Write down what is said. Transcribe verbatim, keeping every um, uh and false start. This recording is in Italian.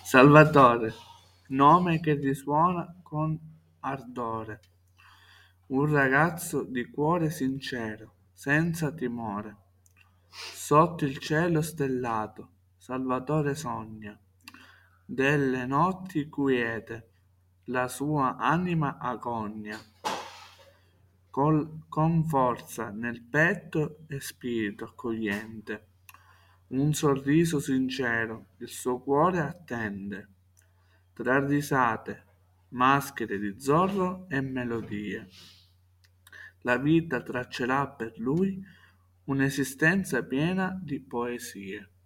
Salvatore, nome che risuona con ardore, un ragazzo di cuore sincero, senza timore. Sotto il cielo stellato, Salvatore sogna delle notti quiete, la sua anima agonia, col- con forza nel petto e spirito accogliente. Un sorriso sincero il suo cuore attende, tra risate, maschere di Zorro e melodie. La vita traccerà per lui un'esistenza piena di poesie.